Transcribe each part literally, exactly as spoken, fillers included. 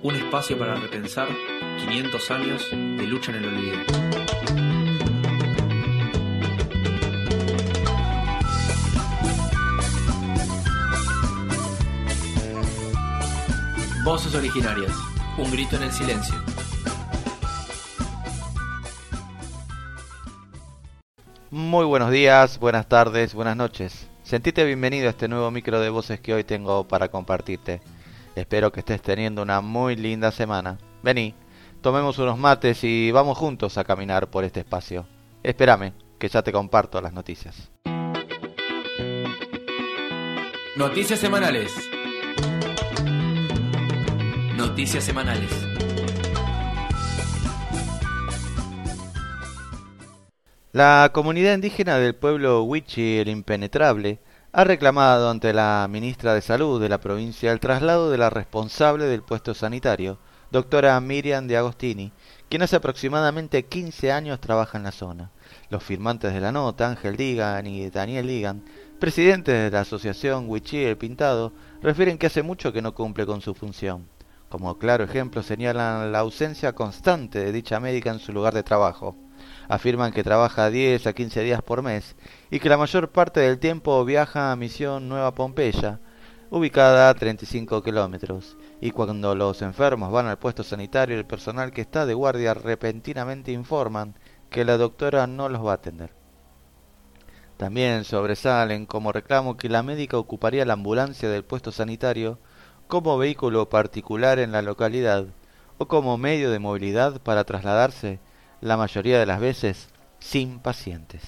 Un espacio para repensar quinientos años de lucha en el olvido. Voces originarias. Un grito en el silencio. Muy buenos días, buenas tardes, buenas noches. Sentite bienvenido a este nuevo micro de voces que hoy tengo para compartirte. Espero que estés teniendo una muy linda semana. Vení, tomemos unos mates y vamos juntos a caminar por este espacio. Espérame, que ya te comparto las noticias. Noticias semanales. Noticias semanales. La comunidad indígena del pueblo Wichi el Impenetrable ha reclamado ante la ministra de Salud de la provincia el traslado de la responsable del puesto sanitario, doctora Miriam de Agostini, quien hace aproximadamente quince años trabaja en la zona. Los firmantes de la nota, Ángel Digan y Daniel Digan, presidentes de la asociación Wichi el Pintado, refieren que hace mucho que no cumple con su función. Como claro ejemplo señalan la ausencia constante de dicha médica en su lugar de trabajo. Afirman que trabaja diez a quince días por mes y que la mayor parte del tiempo viaja a Misión Nueva Pompeya, ubicada a treinta y cinco kilómetros, y cuando los enfermos van al puesto sanitario el personal que está de guardia repentinamente informan que la doctora no los va a atender. También sobresalen como reclamo que la médica ocuparía la ambulancia del puesto sanitario como vehículo particular en la localidad o como medio de movilidad para trasladarse, la mayoría de las veces, sin pacientes.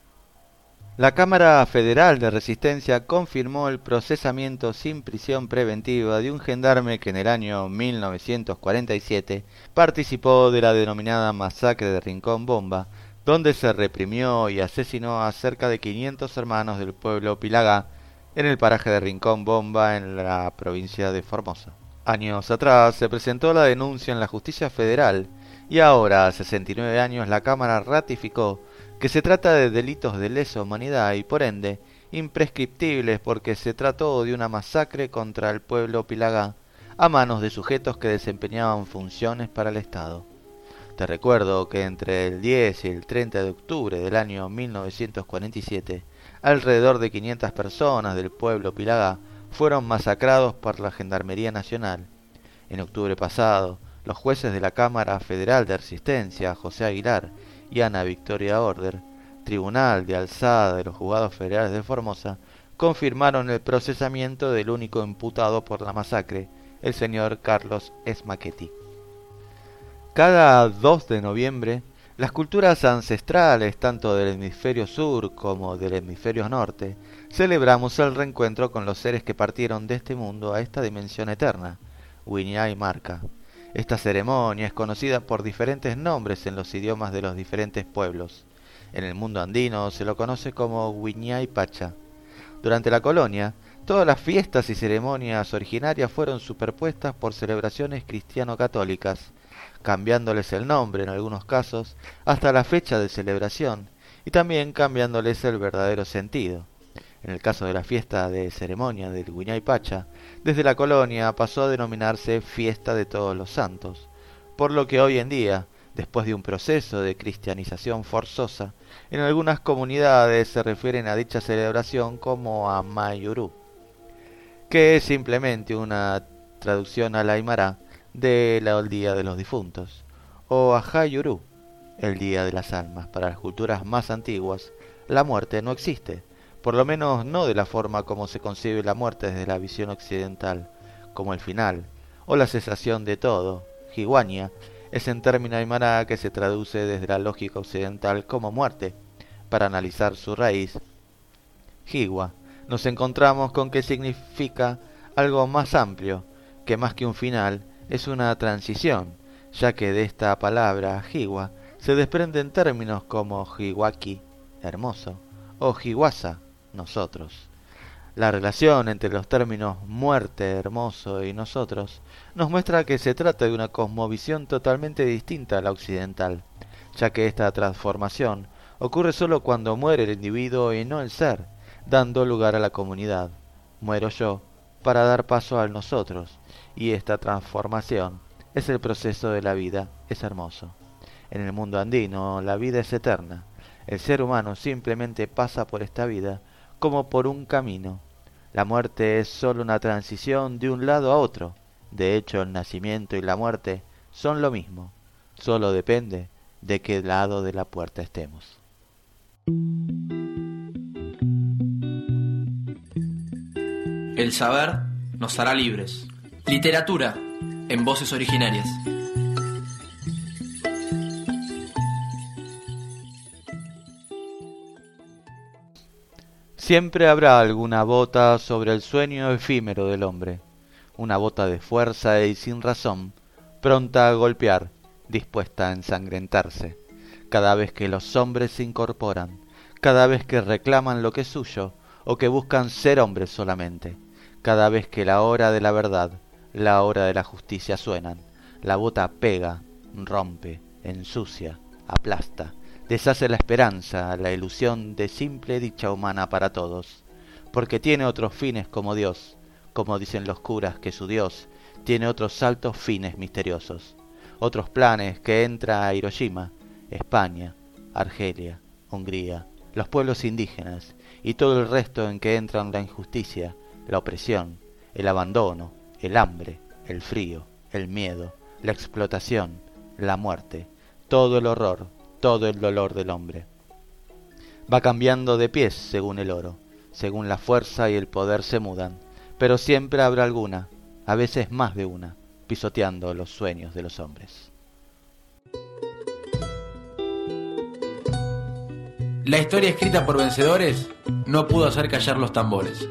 La Cámara Federal de Resistencia confirmó el procesamiento sin prisión preventiva de un gendarme que en el año mil novecientos cuarenta y siete participó de la denominada masacre de Rincón Bomba, donde se reprimió y asesinó a cerca de quinientos hermanos del pueblo Pilagá en el paraje de Rincón Bomba en la provincia de Formosa. Años atrás se presentó la denuncia en la justicia federal y ahora, a sesenta y nueve años, la Cámara ratificó que se trata de delitos de lesa humanidad y, por ende, imprescriptibles porque se trató de una masacre contra el pueblo Pilagá a manos de sujetos que desempeñaban funciones para el Estado. Te recuerdo que entre el diez y el treinta de octubre del año mil novecientos cuarenta y siete, alrededor de quinientas personas del pueblo Pilagá fueron masacrados por la Gendarmería Nacional. En octubre pasado, los jueces de la Cámara Federal de Resistencia, José Aguilar y Ana Victoria Order, Tribunal de Alzada de los Juzgados Federales de Formosa, confirmaron el procesamiento del único imputado por la masacre, el señor Carlos Esmaqueti. Cada dos de noviembre, las culturas ancestrales, tanto del hemisferio sur como del hemisferio norte, celebramos el reencuentro con los seres que partieron de este mundo a esta dimensión eterna, Wiñay Marca. Esta ceremonia es conocida por diferentes nombres en los idiomas de los diferentes pueblos. En el mundo andino se lo conoce como Wiñay Pacha. Durante la colonia, todas las fiestas y ceremonias originarias fueron superpuestas por celebraciones cristiano-católicas, cambiándoles el nombre en algunos casos hasta la fecha de celebración y también cambiándoles el verdadero sentido. En el caso de la fiesta de ceremonia del Wiñay Pacha, desde la colonia pasó a denominarse Fiesta de Todos los Santos, por lo que hoy en día, después de un proceso de cristianización forzosa, en algunas comunidades se refieren a dicha celebración como a Mayurú, que es simplemente una traducción al aymara del Día de los Difuntos, o a Hayurú, el Día de las Almas. Para las culturas más antiguas, la muerte no existe, por lo menos no de la forma como se concibe la muerte desde la visión occidental, como el final, o la cesación de todo. Hiwanya es en término aymara que se traduce desde la lógica occidental como muerte. Para analizar su raíz, Hiwa, nos encontramos con que significa algo más amplio, que más que un final, es una transición, ya que de esta palabra Hiwa se desprenden términos como Hiwaki, hermoso, o Hiwasa, nosotros. La relación entre los términos muerte, hermoso y nosotros nos muestra que se trata de una cosmovisión totalmente distinta a la occidental, ya que esta transformación ocurre solo cuando muere el individuo y no el ser, dando lugar a la comunidad. Muero yo para dar paso al nosotros, y esta transformación es el proceso de la vida, es hermoso. En el mundo andino la vida es eterna. El ser humano simplemente pasa por esta vida como por un camino. La muerte es solo una transición de un lado a otro. De hecho, el nacimiento y la muerte son lo mismo. Solo depende de qué lado de la puerta estemos. El saber nos hará libres. Literatura en voces originarias. Siempre habrá alguna bota sobre el sueño efímero del hombre, una bota de fuerza y sin razón, pronta a golpear, dispuesta a ensangrentarse, cada vez que los hombres se incorporan, cada vez que reclaman lo que es suyo o que buscan ser hombres solamente, cada vez que la hora de la verdad, la hora de la justicia suenan, la bota pega, rompe, ensucia, aplasta, deshace la esperanza, la ilusión de simple dicha humana para todos, porque tiene otros fines como Dios, como dicen los curas que su Dios tiene otros altos fines misteriosos, otros planes que entra a Hiroshima, España, Argelia, Hungría, los pueblos indígenas y todo el resto en que entran la injusticia, la opresión, el abandono, el hambre, el frío, el miedo, la explotación, la muerte, todo el horror, todo el dolor del hombre. Va cambiando de pies según el oro, según la fuerza y el poder se mudan, pero siempre habrá alguna, a veces más de una, pisoteando los sueños de los hombres. La historia escrita por vencedores no pudo hacer callar los tambores.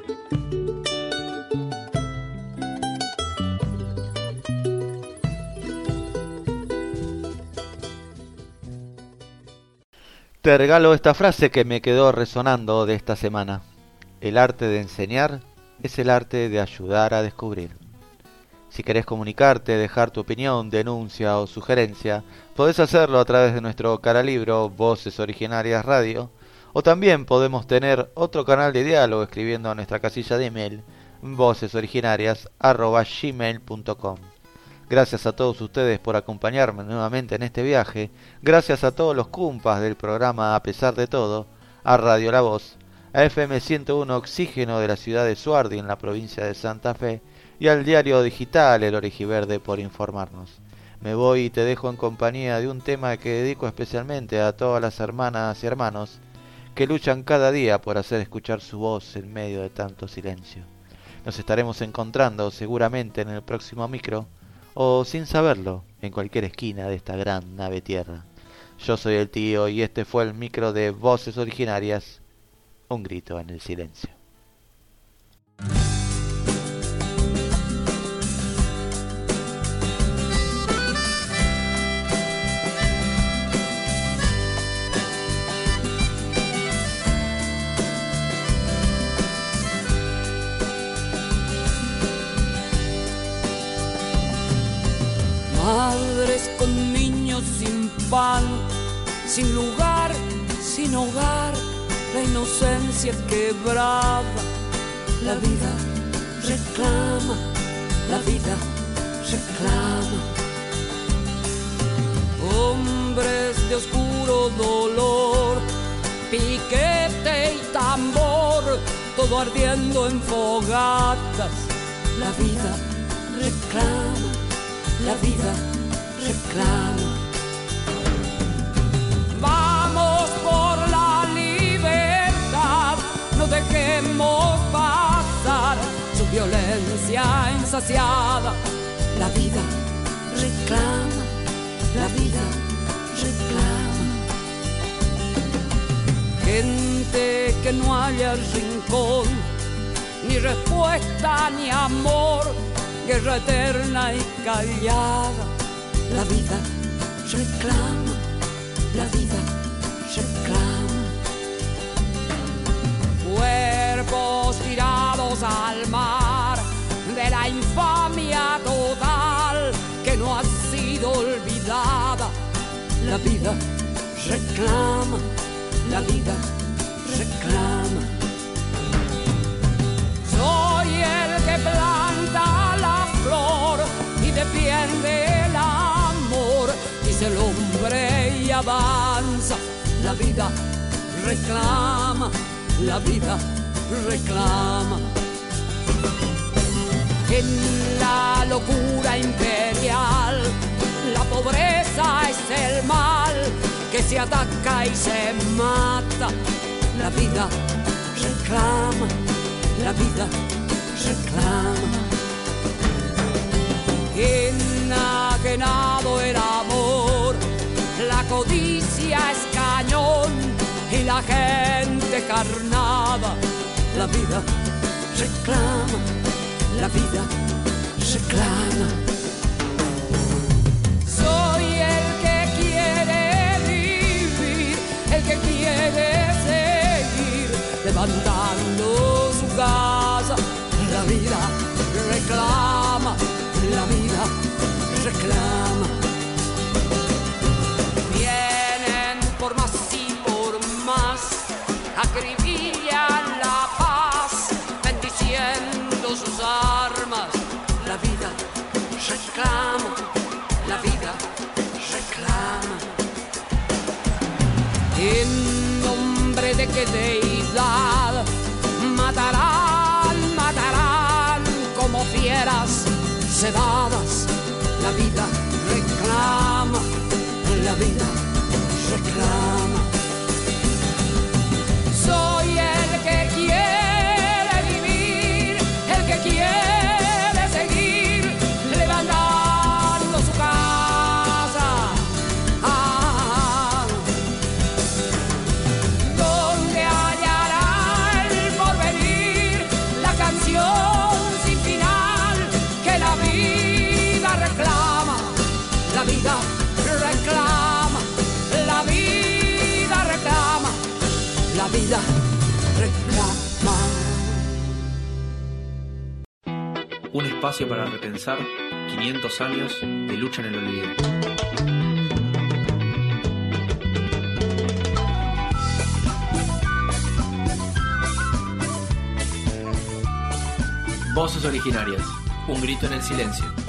Te regalo esta frase que me quedó resonando de esta semana. El arte de enseñar es el arte de ayudar a descubrir. Si querés comunicarte, dejar tu opinión, denuncia o sugerencia, podés hacerlo a través de nuestro canalibro Voces Originarias Radio, o también podemos tener otro canal de diálogo escribiendo a nuestra casilla de email vocesoriginarias arroba gmail punto com. Gracias a todos ustedes por acompañarme nuevamente en este viaje. Gracias a todos los cumpas del programa A Pesar de Todo, a Radio La Voz, a F M ciento uno Oxígeno de la ciudad de Suardi en la provincia de Santa Fe y al diario digital El Origiverde por informarnos. Me voy y te dejo en compañía de un tema que dedico especialmente a todas las hermanas y hermanos que luchan cada día por hacer escuchar su voz en medio de tanto silencio. Nos estaremos encontrando seguramente en el próximo micro, o sin saberlo, en cualquier esquina de esta gran nave tierra. Yo soy el tío y este fue el micro de Voces Originarias, un grito en el silencio. Madres con niños sin pan, sin lugar, sin hogar, la inocencia quebrada. La vida reclama, la vida reclama. Hombres de oscuro dolor, piquete y tambor, todo ardiendo en fogatas. La vida reclama, la vida reclama. Vamos por la libertad, no dejemos pasar su violencia insaciada. La vida reclama, la vida reclama. Gente que no haya rincón, ni respuesta ni amor, guerra eterna y callada. La vida reclama, la vida reclama. Cuerpos tirados al mar de la infamia total que no ha sido olvidada. La vida reclama, la vida reclama. Soy el que planta la flor y defiende la avanza. La vida reclama, la vida reclama. En la locura imperial, la pobreza es el mal que se ataca y se mata. La vida reclama, la vida reclama. Enajenado el amor, la codicia es cañón y la gente carnada. La vida reclama, la vida reclama. Soy el que quiere vivir, el que quiere seguir levantando su casa. La vida reclama, la vida reclama. Vienen por más y por más, acribillan la paz, bendiciendo sus armas. La vida reclama, la vida reclama. En nombre de qué deidad matarán, matarán como fieras sedadas. La vida reclama, la vida reclama. Soy el que quiere vivir, el que quiere seguir levantando su casa. Ah, donde hallará el porvenir, la canción sin final que la vida reclama. La vida reclama, la vida reclama, la vida reclama. Un espacio para repensar quinientos años de lucha en el olvido. Voces originarias. Un grito en el silencio.